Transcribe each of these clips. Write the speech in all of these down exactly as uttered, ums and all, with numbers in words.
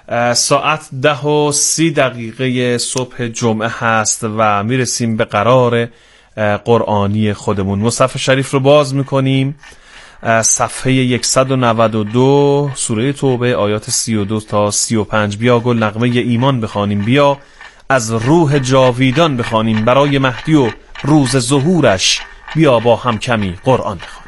ساعت ده و سی دقیقه صبح جمعه هست و میرسیم به قرار قرآنی خودمون. مصحف شریف رو باز میکنیم، صفحه صد و نود و دو، سوره توبه، آیات سی و دو تا سی و پنج. بیا گل نغمه ایمان بخوانیم، بیا از روح جاویدان بخوانیم، برای مهدی و روز ظهورش بیا با هم کمی قرآن بخوانیم.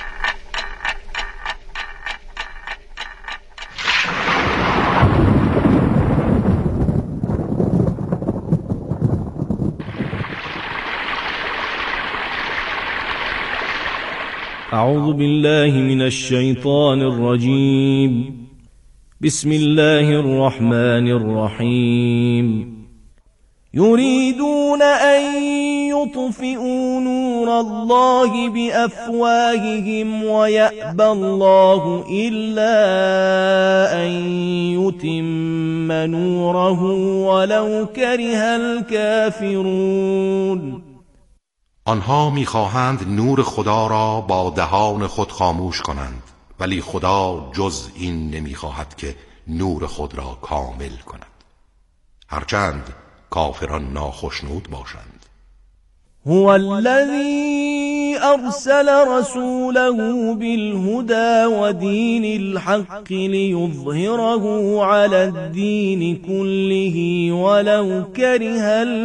أعوذ بالله من الشيطان الرجيم. بسم الله الرحمن الرحيم. يريدون أن يطفئوا نور الله بأفواههم ويأبى الله إلا أن يتم نوره ولو كره الكافرون. آنها می‌خواهند نور خدا را با دهان خود خاموش کنند، ولی خدا جز این نمی‌خواهد که نور خود را کامل کند، هرچند کافران ناخشنود باشند. هو الذي أرسل رسوله بالهدى ودين الحق ليظهره على الدين كله ولو كره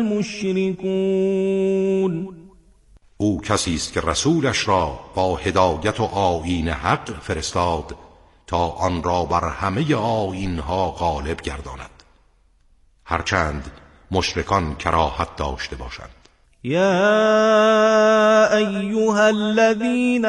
المشركون. او کسی است که رسولش را با هدایت و آیین حق فرستاد تا آن را بر همه آیینها غالب گرداند، هرچند مشرکان کراهت داشته باشند. یا ایها الذین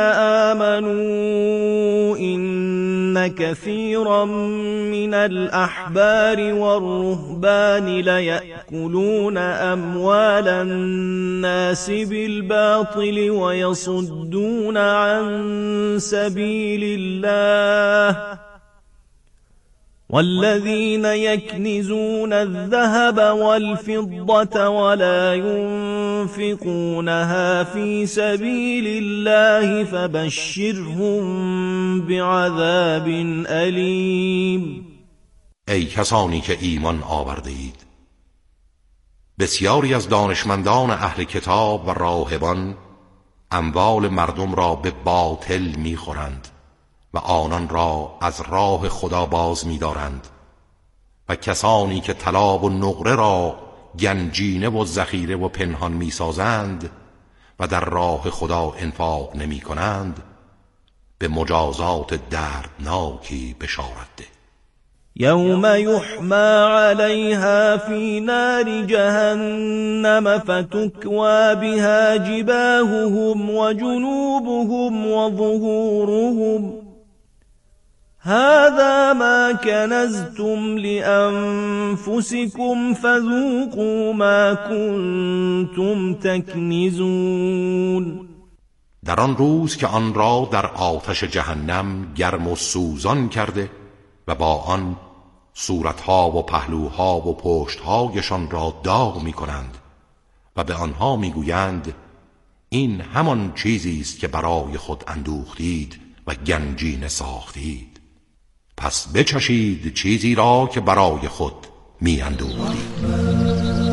آمنوا إن كثيرا من الأحبار والرهبان ليأكلون أموال الناس بالباطل ويصدون عن سبيل الله والذين يكنزون الذهب والفضة ولا ينفقونها في سبيل الله فبشرهم بعذاب أليم. ای کسانی که ایمان آورده اید، بسیاری از دانشمندان اهل کتاب و راهبان اموال مردم را به باطل می‌خورند و آنان را از راه خدا باز می‌دارند، و کسانی که طلا و نقره را گنجینه و ذخیره و پنهان می‌سازند و در راه خدا انفاق نمی‌کنند، به مجازات دردناکی بشارت ده. یوم یحما علیها فی نار جهنم فتکوی بها جباههم و جنوبهم و ظهورهم هذا ما کنزتم لأنفسكم فذوقوا ما کنتم تکنزون. در آن روز که آن را در آتش جهنم گرم و سوزان کرده و با آن صورتها و پهلوها و پشتهایشان را داغ می کنند و به آنها می گویند این همان چیزی است که برای خود اندوختید و گنجینه ساختید، پس بچشید چیزی را که برای خود می اندوختید.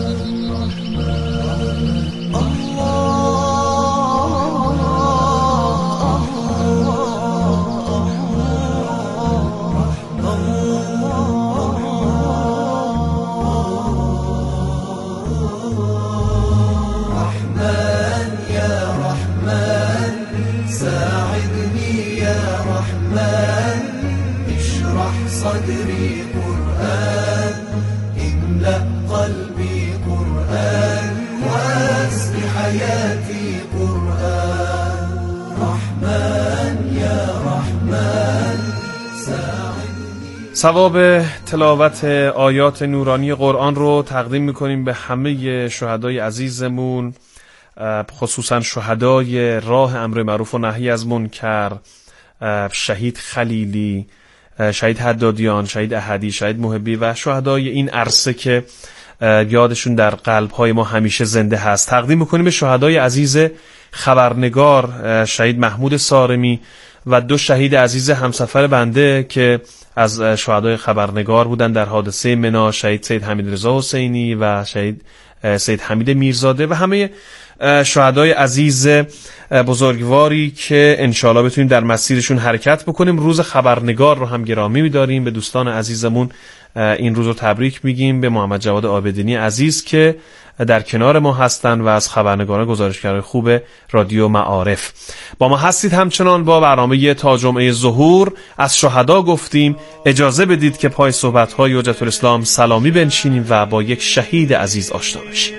صدري قرآن املأ قلبي قرآن واسق حياتي قرآن رحمن يا رحمن ساعدني. ثواب تلاوت آیات نورانی قرآن رو تقدیم میکنیم به همه شهدای عزیزمون، خصوصا شهدای راه امر معروف و نهی از منکر، شهید خلیلی، شهید حدادیان، شهید احدی، شهید محبی و شهدای این عرصه که یادشون در قلب‌های ما همیشه زنده هست. تقدیم می‌کنیم به شهدای عزیز خبرنگار شهید محمود صارمی و دو شهید عزیز همسفر بنده که از شهدای خبرنگار بودن در حادثه منا، شهید سید حمید رضا حسینی و شهید سید حمید میرزاده و همه شهدای عزیز بزرگواری که انشالله بتونیم در مسیرشون حرکت بکنیم. روز خبرنگار رو هم گرامی می‌داریم، به دوستان عزیزمون این روز رو تبریک میگیم، به محمد جواد عابدینی عزیز که در کنار ما هستن و از خبرنگاران گزارشگرای خوب رادیو معارف با ما هستید. همچنان با برنامه تا جمعه ظهور از شهدا گفتیم. اجازه بدید که پای صحبت‌های حجت الاسلام سلامی بنشینیم و با یک شهید عزیز آشنا بشیم.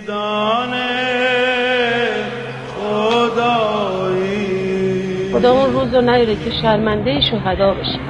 خدا اون روز رو نیاره که شرمنده شهدا بشیم.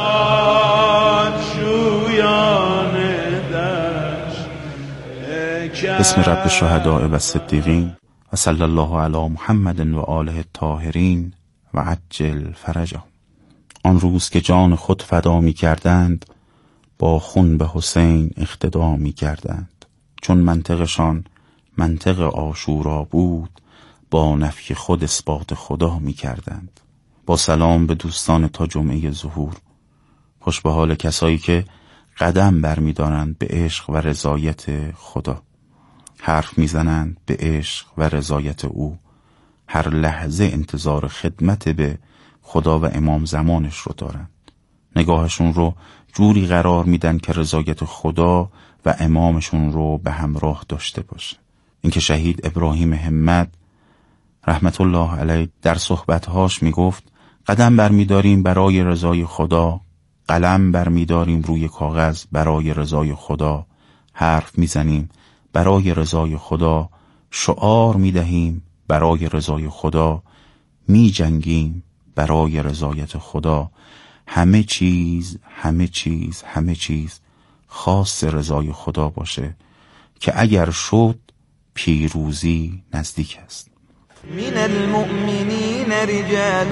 بسم رب الشهداء و الصدیقین و صلی الله علی محمد و آله الطاهرین و عجل فرجهم. آن روز که جان خود فدا می کردند، با خون به حسین اقتدا می کردند. چون منطقشان منطق عاشورا بود، با نفی خود اثبات خدا می کردند. با سلام به دوستان تا جمعه ظهور. خوش به حال کسایی که قدم بر می دارند به عشق و رضایت خدا، حرف می زنند به عشق و رضایت او، هر لحظه انتظار خدمت به خدا و امام زمانش رو دارند. نگاهشون رو جوری قرار میدن که رضایت خدا و امامشون رو به همراه داشته باشه. اینکه شهید ابراهیم همت رحمت الله علیه در صحبتهاش میگفت قدم برمیداریم برای رضای خدا، قلم برمیداریم روی کاغذ برای رضای خدا، حرف میزنیم برای رضای خدا، شعار میدهیم برای رضای خدا، میجنگیم برای رضایت خدا. همه چیز همه چیز همه چیز خاص رضای خدا باشه که اگر شد پیروزی نزدیک است. من المؤمنین رجال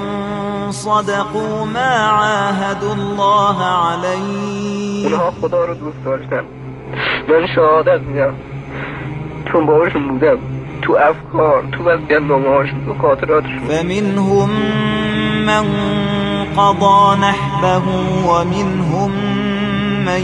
صدقوا ما عاهدوا الله علیه. اونها خدا رو دوست داشتن. من شهادت میدم چون باهاشون بودم، تو افکار، تو وصیت‌نامه‌هاشون، تو خاطراتشون. فمنهم من قضا نحبه ومنهم من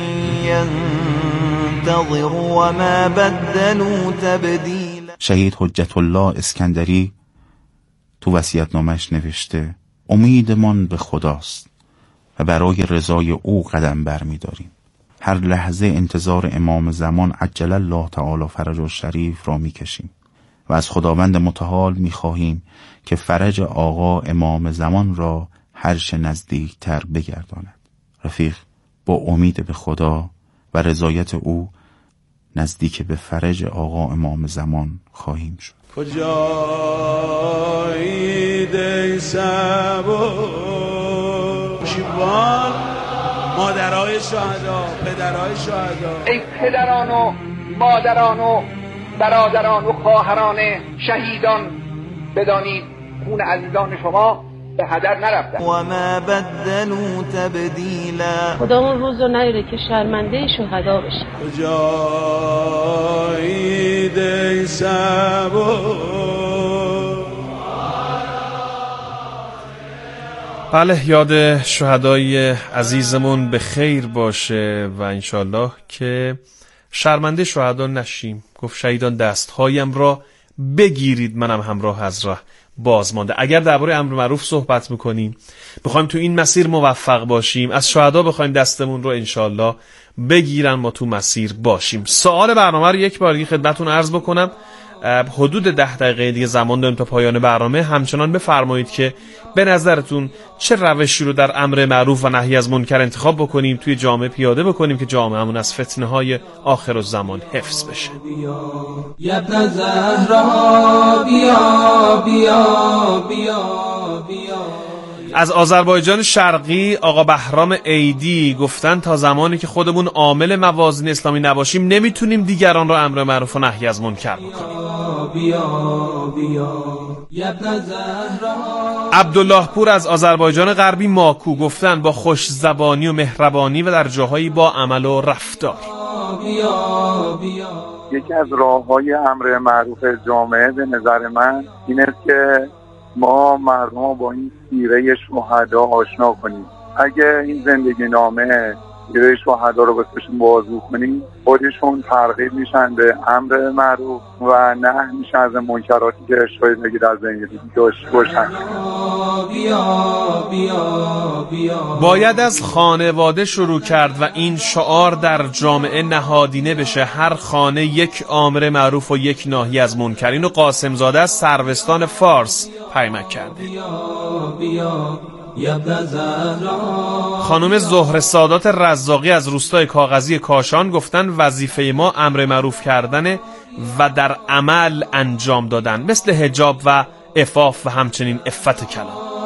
ينتظر وما بدلوا تبدیلا. شهید حجت الله اسکندری تو وصیت‌نامه‌اش نوشته امیدمان به خداست و برای رضای او قدم برمی‌داریم. هر لحظه انتظار امام زمان عجل الله تعالی فرجه الشریف را می‌کشیم و از خداوند متعال می‌خواهیم که فرج آقا امام زمان را هرچه نزدیکتر بگرداند. رفیق، با امید به خدا و رضایت او نزدیک به فرج آقا امام زمان خواهیم شد. کجایید ای سبوشیوان، مادرای شهدا، پدرای شهدا، ای پدران و مادران و برادران و خواهران شهیدان، بدانید خون عزیزان شما به هدر نرفته و ما بدلوا تبدیلا. خدا اون روز رو نیاره که شرمنده شهدا بشیم. کجایید ای سبو. بله، یاد شهدای عزیزمون به خیر باشه و انشالله که شرمنده شهدا نشیم. گفت شهیدان دستهایم را بگیرید منم همراه از راه باز مانده. اگر درباره امر معروف صحبت میکنیم، بخوایم تو این مسیر موفق باشیم، از شهدا بخوایم دستمون رو انشالله بگیرن ما تو مسیر باشیم. سوال برنامه رو یک بار دیگه خدمتتون عرض بکنم. حدود ده دقیقه دیگه زمان داریم تا پایان برنامه. همچنان بفرمایید که به نظرتون چه روشی رو در امر معروف و نهی از منکر انتخاب بکنیم، توی جامعه پیاده بکنیم که جامعهمون از فتنه های آخر الزمان حفظ بشه. یا ابن زهرا بیا بیا بیا بیا. از آذربایجان شرقی آقا بهرام عیدی گفتن تا زمانی که خودمون عامل موازین اسلامی نباشیم نمیتونیم دیگران را امر معروف و نهی از منکر بکنیم. عبدالله پور از آذربایجان غربی ماکو گفتن با خوش زبانی و مهربانی و در جاهایی با عمل و رفتار. یکی از راه‌های امر معروف جامعه به نظر من این است که ما مردم با این سیره شهدا آشنا کنیم. اگه این زندگی نامه سیره شهدا رو بسشون بازگو کنیم، خودشون ترغیب میشن به امر معروف و نهی میشن از منکراتی که شاید بگید از زندگی داشت باشن. باید از خانواده شروع کرد و این شعار در جامعه نهادینه بشه. هر خانه یک امر معروف و یک ناهی از منکر. اینو قاسم زاده از سروستان فارس پیمک کرده. خانم زهره سادات رزاقی از روستای کاغذی کاشان گفتن وظیفه ما امر معروف کردن و در عمل انجام دادن، مثل حجاب و عفاف و همچنین عفت کلام.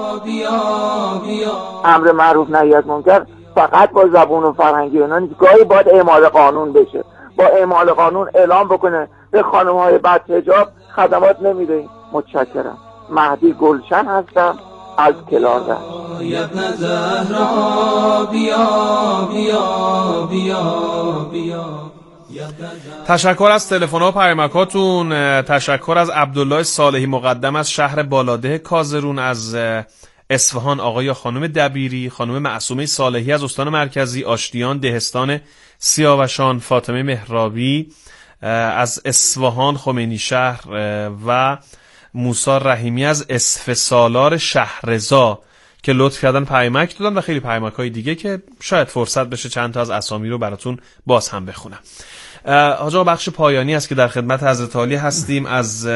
امر معروف نهی از منکر فقط با زبون و فرهنگی اینا نیست، گاهی باید اعمال قانون بشه. با اعمال قانون اعلام بکنه به خانم‌های بد حجاب خدمات نمیدهیم. متشکرم. مهدی گلشن هستم از کلارده. ابن زهرا بیا بیا بیا بیا. تشکر از تلفن ها و پیامکاتون. تشکر از عبدالله صالحی مقدم از شهر بالاده کازرون، از اصفهان آقای خانم دبیری، خانم معصومه صالحی از استان مرکزی، آشتیان دهستان سیاوشان، فاطمه مهرابی از اصفهان خمینی شهر و موسی رحیمی از اسف سالار شهرزا که لطف کردن پیامک دادن و خیلی پیامک های دیگه که شاید فرصت بشه چند تا از اسامی رو براتون باز هم بخونم. حاج آقا بخش پایانی است که در خدمت حضرت عالی هستیم. از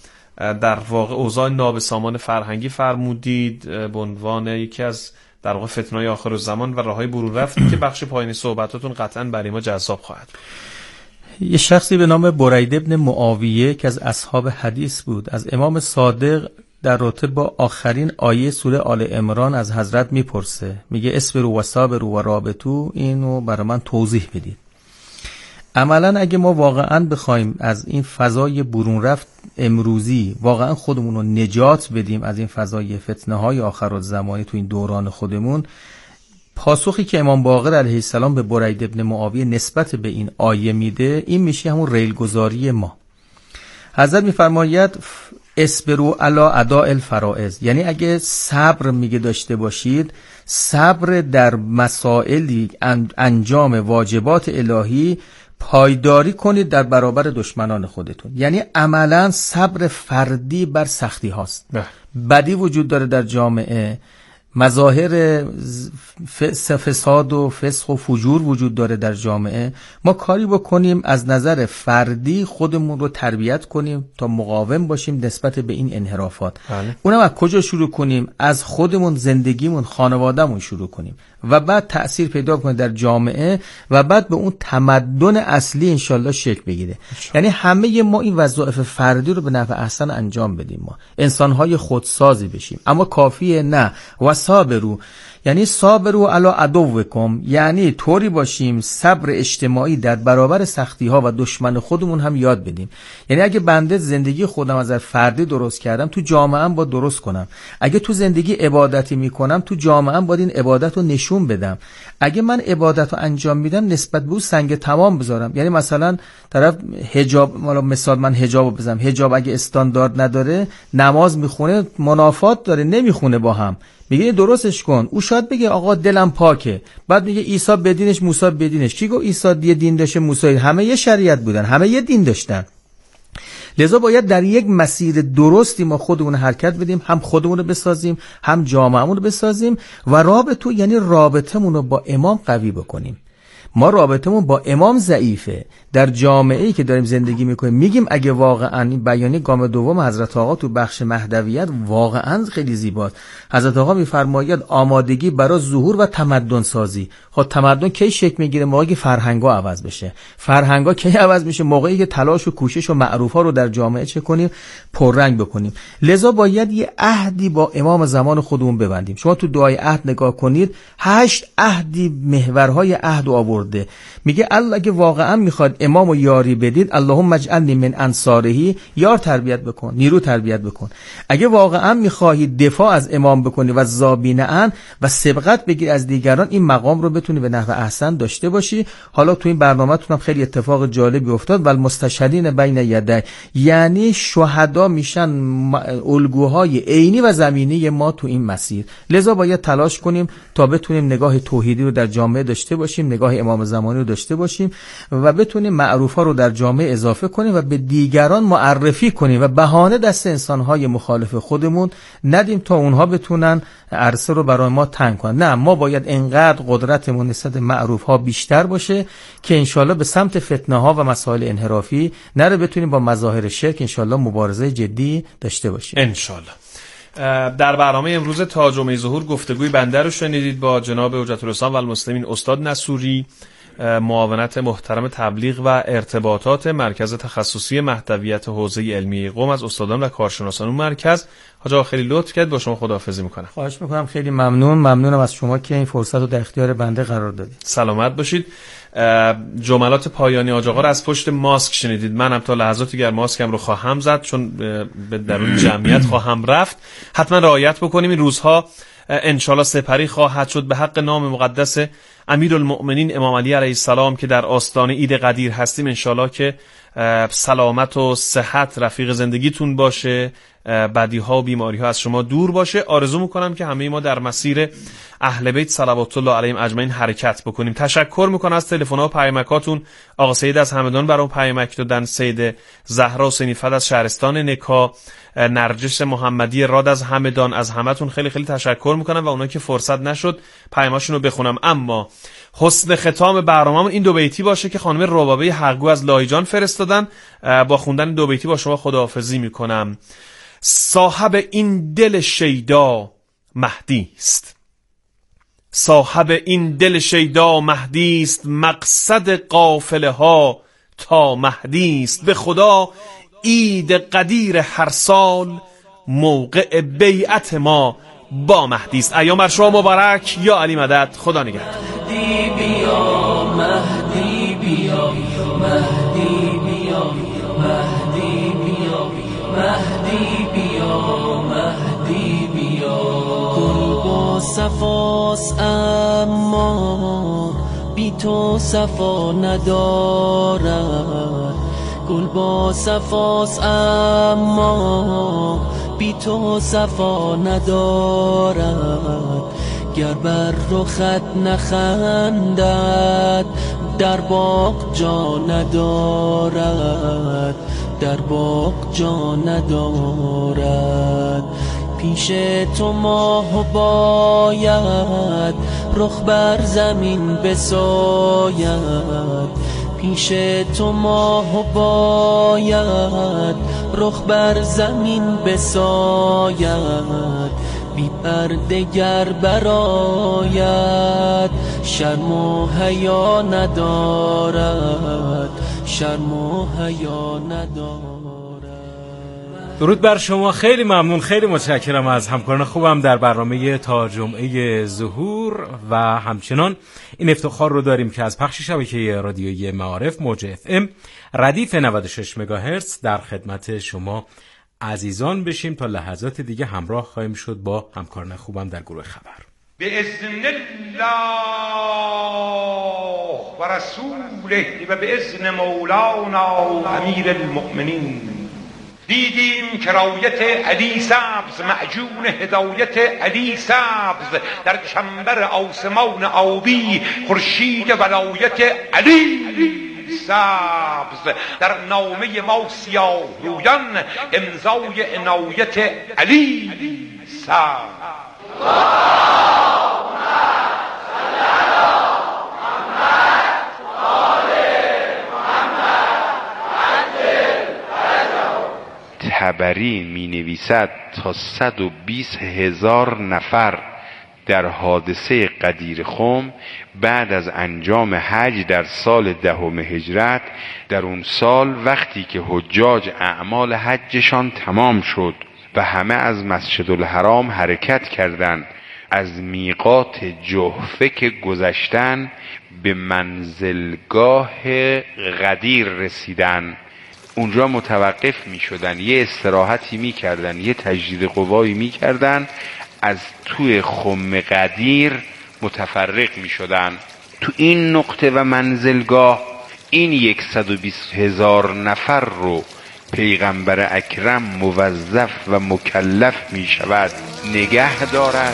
در واقع اوضاع نابسامان فرهنگی فرمودید به عنوان یکی از در واقع فتنه‌های آخر الزمان و راههای برون رفت که بخش پایانی صحبتاتون قطعاً برای ما جذاب خواهد بود. یه شخصی به نام برید ابن معاویه که از اصحاب حدیث بود از امام صادق در رابطه با آخرین آیه سوره آل عمران از حضرت میپرسه، میگه اصبروا و صابروا و رابطوا، اینو برای من توضیح بدید. عملا اگه ما واقعا بخوایم از این فضای برون رفت امروزی واقعا خودمون رو نجات بدیم از این فضای فتنه های آخرالزمانی تو این دوران خودمون، پاسخی که امام باقر علیه السلام به برید ابن معاویه نسبت به این آیه میده این میشه همون ریلگذاری ما. حضرت میفرماید اصبروا علی اداء الفرائض، یعنی اگه صبر میگه داشته باشید، صبر در مسائلی انجام واجبات الهی پایداری کنید در برابر دشمنان خودتون. یعنی عملا صبر فردی بر سختی هاست. بدی وجود داره در جامعه، مظاهر فساد و فسق و فجور وجود داره در جامعه، ما کاری بکنیم از نظر فردی خودمون رو تربیت کنیم تا مقاوم باشیم نسبت به این انحرافات. بله. اونم از کجا شروع کنیم؟ از خودمون، زندگیمون، خانوادهمون شروع کنیم و بعد تأثیر پیدا کنه در جامعه و بعد به اون تمدن اصلی انشالله شکل بگیره. یعنی همه ما این وظایف فردی رو به نفع احسن انجام بدیم، ما انسان‌های خودسازی بشیم، اما کافیه نه. و صابرو یعنی صابرو علی عدوکم، یعنی طوری باشیم صبر اجتماعی در برابر سختی ها و دشمن خودمون هم یاد بدیم. یعنی اگه بنده زندگی خودم از فردی درست کردم، تو جامعه ام با درست کنم. اگه تو زندگی عبادتی میکنم، تو جامعه ام باید این عبادت رو نشون بدم. اگه من عبادت رو انجام میدم نسبت به اون سنگ تمام بذارم. یعنی مثلا طرف حجاب، مالا مثال من حجاب رو بزنم، حجاب اگه استاندارد نداره، نماز میخونه منافات داره نمیخونه با هم، میگه درستش کن. او شاید بگه آقا دلم پاکه، بعد میگه عیسی بدینش موسی بدینش. کی گفت عیسی یه دین داشته موسی؟ همه یه شریعت بودن، همه یه دین داشتن. لذا باید در یک مسیر درستی ما خودمون حرکت بدیم، هم خودمون رو بسازیم، هم جامعهمون رو بسازیم و رابطه یعنی رابطمون رو با امام قوی بکنیم. ما رابطمون با امام ضعیفه در جامعه‌ای که داریم زندگی میکنیم. میگیم اگه واقعا این بیانیه گام دوم حضرت آقا تو بخش مهدویت واقعا خیلی زیباست. حضرت آقا میفرماید آمادگی برای ظهور و تمدن سازی. خب تمدن کی شکل میگیره؟ موقعی که فرهنگا عوض بشه. فرهنگا کی عوض میشه؟ موقعی که تلاش و کوشش و معروفا رو در جامعه چه کنیم؟ پررنگ بکنیم. لذا باید یه عهدی با امام زمان خودمون ببندیم. شما تو دعای عهد نگاه کنید، هشت عهدی محورهای عهد آورد آورده. میگه الله اگه واقعا میخواد امامو یاری بدید، اللهم اجعلنی من انصاره، یار تربیت بکن، نیرو تربیت بکن. اگه واقعا میخواهی دفاع از امام بکنی و زابینه‌ان و سبقت بگیر از دیگران، این مقام رو بتونی به نحو احسن داشته باشی. حالا تو این برنامه‌تون هم خیلی اتفاق جالبی افتاد، و المستشهدین بین یدی، یعنی شهدا میشن الگوهای عینی و زمینی ما تو این مسیر. لذا باید تلاش کنیم تا بتونیم نگاه توحیدی رو در جامعه داشته باشیم، نگاه امام زمانی رو داشته باشیم و بتونیم معروفا رو در جامعه اضافه کنیم و به دیگران معرفی کنیم و بهانه دست انسان‌های مخالف خودمون ندیم تا اونها بتونن عرصه رو برای ما تنگ کنن. نه، ما باید انقدر قدرتمون نسبت معروف‌ها بیشتر باشه که انشالله به سمت فتنه‌ها و مسائل انحرافی نره، بتونیم با مظاهر شرک انشالله مبارزه جدی داشته باشیم انشالله. در برنامه امروز تا جمعه ظهور گفتگوی بنده رو شنیدید با جناب حجت الاسلام و المسلمین استاد نصوری، معاونت محترم تبلیغ و ارتباطات مرکز تخصصی مهدویت حوزه علمیه قم از استادان و کارشناسان اون مرکز. حاج آقا خیلی لطف کرد، با شما خداحافظی میکنم. خواهش میکنم، خیلی ممنون. ممنونم از شما که این فرصت رو در اختیار بنده قرار دادید. سلامت باشید. جملات پایانی حاج آقا رو از پشت ماسک شنیدید. منم تا لحظاتی دیگر ماسکم رو خواهم زد، چون به درون جمعیت خواهم رفت. حتما رعایت بکنیم. این روزها انشالله سپری خواهد شد به حق نام مقدس امیرالمؤمنین امام علی علیه السلام که در آستانه عید قدیر هستیم. انشالله که سلامت و صحت رفیق زندگیتون باشه، بدیها و بیماریها از شما دور باشه. آرزو میکنم که همه ما در مسیر اهل بیت صلوات الله علیهم اجمعین حرکت بکنیم. تشکر میکنم از تلفن‌ها و پیامکاتون. آقا سید از همدان برام پیامک دادن، سید زهرا حسینی فد از شهرستان نکا، نرجس محمدی راد از همدان. از همتون خیلی خیلی تشکر میکنم و اونایی که فرصت نشد پیاماشون رو بخونم. اما حسن ختام برنامه‌مون این دو بیتی باشه که خانم ربابه حقگو از لایجان فرستادن. با خوندن دو بیتی با شما خداحافظی میکنم. صاحب این دل شیدا مهدی است، صاحب این دل شیدا مهدی است، مقصد قافله ها تا مهدی است. به خدا عید قدیر هر سال موقع بیعت ما با مهدی است. ایام بر شما مبارک. یا علی مدد. خدا نگهدار. مهدی بیا، مهدی بیا، مهدی بیا، مهدی بیا، مهدی بیا، مهدی بیا. گل با صفاست اما بی تو صفا ندارد، گل با صفاست اما بی تو صفا ندارد. گر بر رخت نخندد در باغ جا ندارد، در باغ جا ندارد. پیش تو ماه باید رخ بر زمین بساید، پیش تو ماه باید رخ بر زمین بساید. بی پرده گر برآید شرم و حیا ندارد، شرم و حیا ندارد. درود بر شما. خیلی ممنون، خیلی متشکرم از همکاران خوبم در برنامه تا جمعه ظهور و همچنان این افتخار رو داریم که از پخش شبکه رادیویی معارف موج اف ام ردیف نود و شش مگاهرتز در خدمت شما عزیزان بشیم. تا لحظات دیگه همراه خواهیم شد با همکاران خوبم در گروه خبر. باذن الله و رسوله و باذن مولانا امیر المؤمنین. دیدیم که رایت علی سبز، معجون هدایت علی سبز، در چنبر آسمان آبی خورشید ولایت علی سبز، در نامه ما سیاه رویان امضای عنایت علی سبز. تبری می نویسد تا صد و بیست هزار نفر در حادثه قدیر خم بعد از انجام حج در سال دهم هجرت، در اون سال وقتی که حجاج اعمال حجشان تمام شد و همه از مسجد الحرام حرکت کردند از میقات جحفه که گذشتن به منزلگاه غدیر رسیدن. اونجا متوقف می شدن، یه استراحتی می کردن، یه تجدید قوایی می کردن، از توی خم غدیر متفرق می شدن. تو این نقطه و منزلگاه این صد و بیست هزار نفر رو پیغمبر اکرم موظف و مکلف می شود نگه دارد.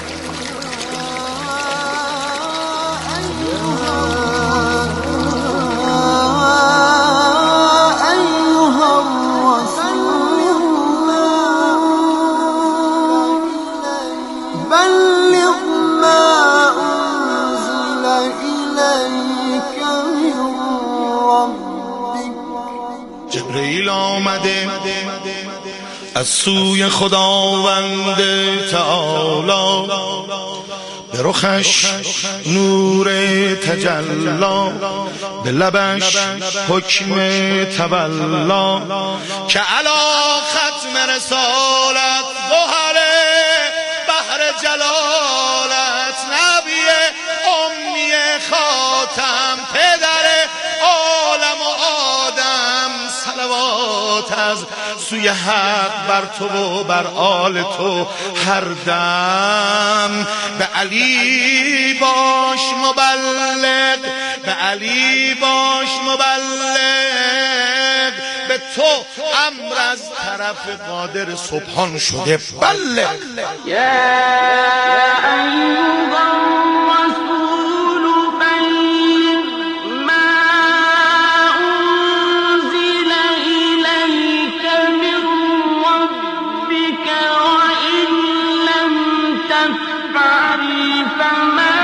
جبرئیل آمده از سوی خداوند تعالی، به رخش نور تجلا، به لبش حکم تولا، که علا ختم رسالت گوهره بحر جلالت، نبی امی خاتم پدر عالم و آدم، صلوات از سوی حق بر تو و بر آل تو هر دم. به علی باش مبلغ، به علی باش مبلغ، به تو امر از طرف قادر سبحان شده بله. یا ایها الرسول بلغ ما انزل الیک من ربک وان لم تفعل فما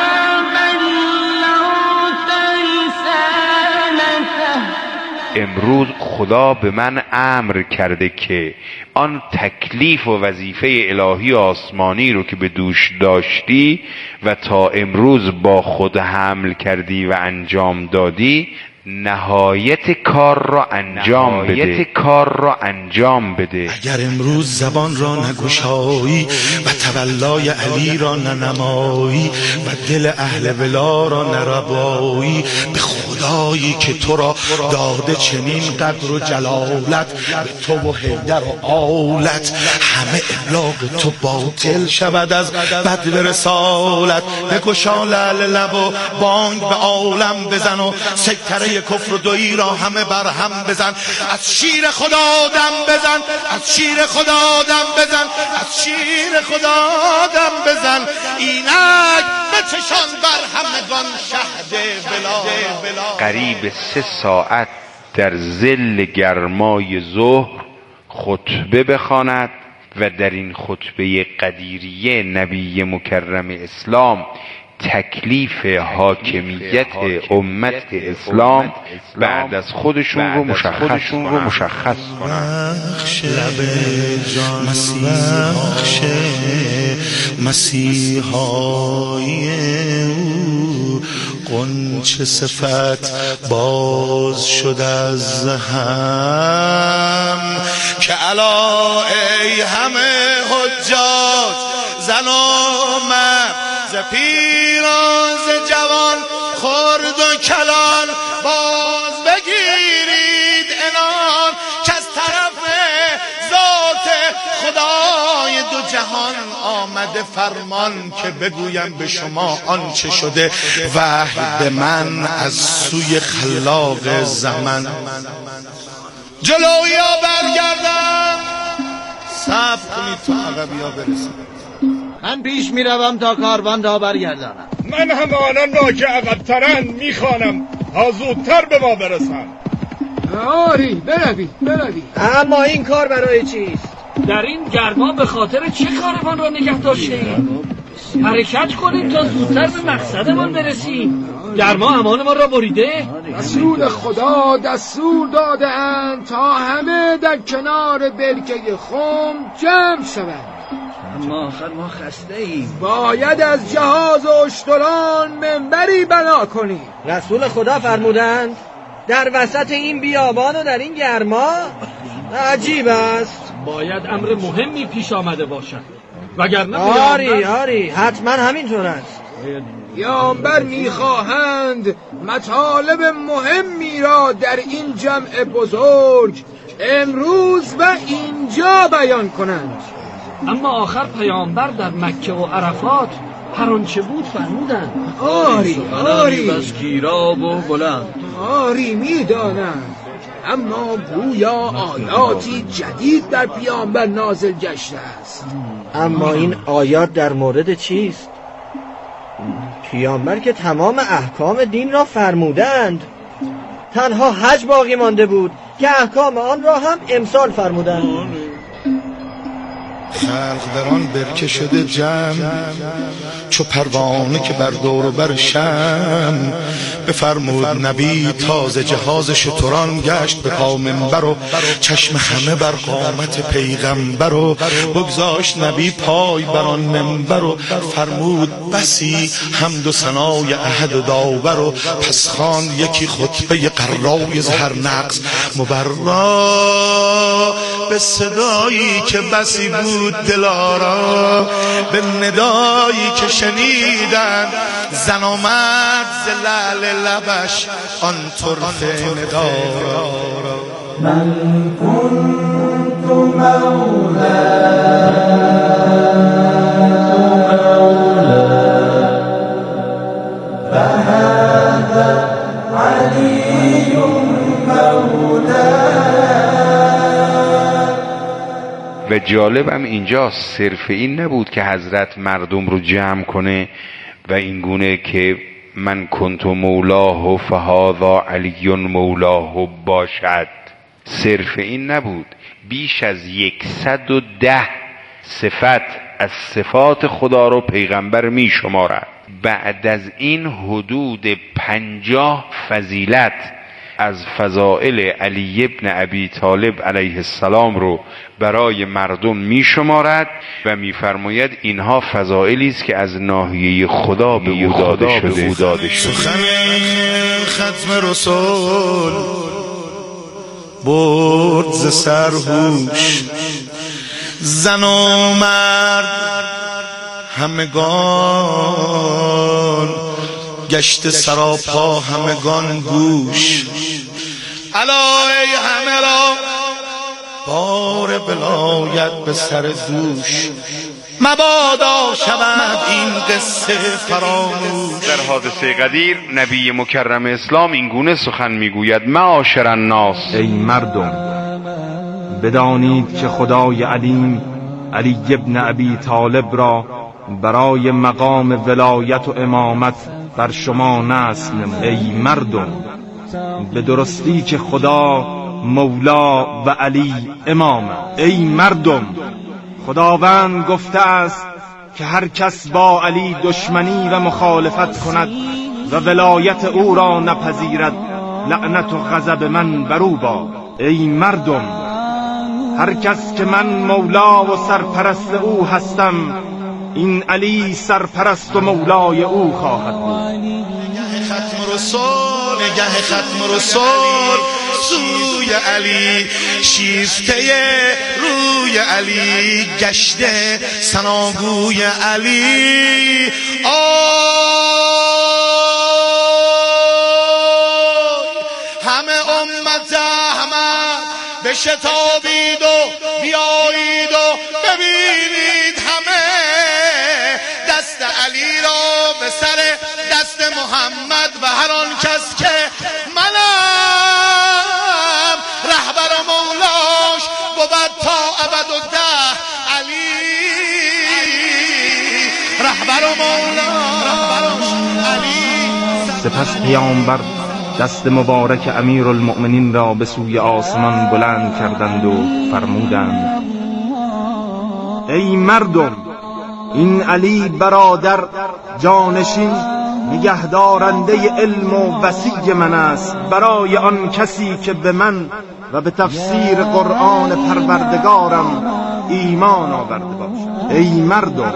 بلغت رسالته. امروز خدا به من امر کرده که آن تکلیف و وظیفه الهی آسمانی رو که به دوش داشتی و تا امروز با خود حمل کردی و انجام دادی، نهایت کار را انجام بده. نهایت کار را انجام بده. اگر امروز زبان را نگشایی و تولای علی را ننمایی و دل اهل ولا را نربایی، به خدایی که تو را داده چنین قدر و جلالت، به تو و حیدر و آلت، همه ابلاغ تو باطل شود از بدو رسالت. بگشا لعل لب و بانگ به عالم بزن و سکتره کفر و دویی را همه بر هم بزن. از شیر خدا دم بزن، از شیر خدا دم بزن، از شیر خدا دم بزن. اینک بچشان بر همگان شهد بلا. قریب سه ساعت در ظل گرمای ظهر خطبه بخواند و در این خطبه قدیریه نبی مکرم اسلام تکلیف حاکمیت امت اسلام بعد از خودشون رو مشخص رو مشخص کنن. لب جان مسیح مسیحای او، قنچه صفت باز شد از هم، که علا ای همه حجاج زن و مرد، ز پیران ز جوان خرد و کلان، باز بگیرید عنان که از طرف ذات خدای دو جهان آمده فرمان، که بگویم به شما آنچه شده وحی به من از سوی خلاق زمن. جلویا برگردم، صبر کنید تا عقبیا برسید. من پیش می روم تا کاروان را برگردانم. من هم آنان را که عقب‌ترند می خوانم تا زودتر به ما برسند. آری بروی بروی. اما این کار برای چیست؟ در این گرما به خاطر چه کاروان را نگه داشتیم؟ حرکت کنیم تا زودتر به مقصدمان برسیم. گرما امان ما را بریده؟ رسول خدا دستور داده اند تا همه در کنار برکه خم جمع شوند. اما آخر ما خسته ایم. باید از جهاز و اشتران منبری بنا کنیم. رسول خدا فرمودند در وسط این بیابان و در این گرما؟ عجیب است. باید امر مهمی پیش آمده باشد. وگرنه آری آری حتما همینطور است. پیامبر میخواهند مطالب مهمی را در این جمع بزرگ امروز و اینجا بیان کنند. اما آخر پیامبر در مکه و عرفات هر آنچه بود فرمودند. آری آری بس گیراب و بلند. آری میدانند، اما گویا آیاتی جدید در پیامبر نازل گشته است. اما این آیات در مورد چیست؟ پیامبر که تمام احکام دین را فرمودند، تنها حج باقی مانده بود که احکام آن را هم امسال فرمودند. خلق در آن برکه شده جمع، چو پروانه که بر دور و بر شم. بفرمود نبی تازه جهاز شتران گشت به پا منبر و چشم همه بر قامت پیغمبر و بگذاشت نبی پای بر آن منبر و فرمود بسی حمد و ثنای احد و داور و پس خواند یکی خطبه قرای ز هر نقص مبرا به صدایی که بسی بود دلارا، به ندایی که شنیدن زن و مرد ز لعل لبش آن طرفه ندارا. من كنت مولا فهذا علي مولا. و جالبم اینجا صرف این نبود که حضرت مردم رو جمع کنه و این گونه که من کنت مولاه فهذا علی مولاه باشد. صرف این نبود، بیش از یکصد و ده صفت از صفات خدا رو پیغمبر می شمارد. بعد از این حدود پنجاه فضیلت از فضائل علی ابن ابی طالب علیه السلام رو برای مردم می شمارد و می فرماید اینها فضائلی است که از ناحیه خدا به او داده شده. سخن ختم رسول برد ز سرهوش، زن و مرد همگان گشت سراپا همگان گوش. الا ای همه را بار ولایت به سر دوش، مبادا شود این قصه فراموش. در حادثه قدیر نبی مکرم اسلام این گونه سخن میگوید: معاشر الناس، ای مردم بدانید که خدای علیم علی ابن ابی طالب را برای مقام ولایت و امامت بر شما نصب نمود. ای مردم به درستی که خدا مولا و علی امام. ای مردم خداوند گفته است که هر کس با علی دشمنی و مخالفت کند و ولایت او را نپذیرد لعنت و غضب من بر او باد. ای مردم هر کس که من مولا و سرپرست او هستم، این علی سرپرست و مولای او خواهد بود. ختم رسول نگه ختم رسول سوی علی شیفته روی علی گشته سناگوی علی. آی همه امت احمد بشتابید و بیایید و ببینید همه دست علی را به سر دست محمد و هر آن کس که منم رهبر و مولاش بود تا ابد و ده علی رهبر و مولاش علی. سپس پیامبر دست مبارک امیرالمؤمنین را به سوی آسمان بلند کردند و فرمودند: ای مردم این علی برادر جانشین نگهدارنده علم و وصی من است برای آن کسی که به من و به تفسیر قرآن پروردگارم ایمان آورده باشد. ای مردم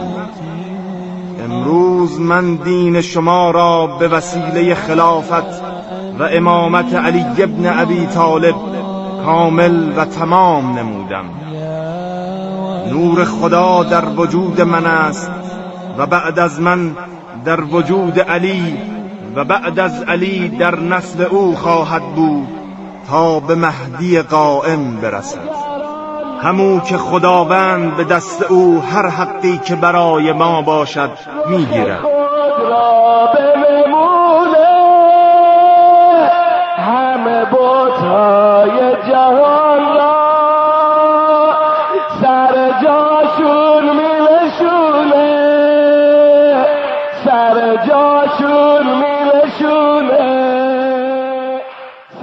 امروز من دین شما را به وسیله خلافت و امامت علی ابن ابی طالب کامل و تمام نمودم. نور خدا در وجود من است و بعد از من در وجود علی و بعد از علی در نسل او خواهد بود تا به مهدی قائم برسد. همو که خداوند به دست او هر حقی که برای ما باشد میگیرد